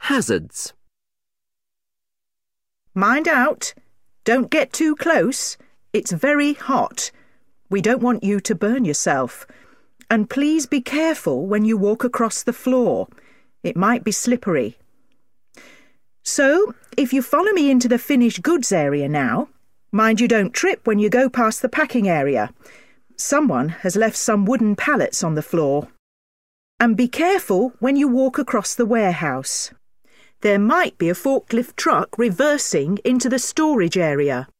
Hazards. Mind out. Don't get too close. It's very hot. We don't want you to burn yourself. And please be careful when you walk across the floor. It might be slippery. So, if you follow me into the finished goods area now, mind you don't trip when you go past the packing area. Someone has left some wooden pallets on the floor. And be careful when you walk across the warehouse. There might be a forklift truck reversing into the storage area.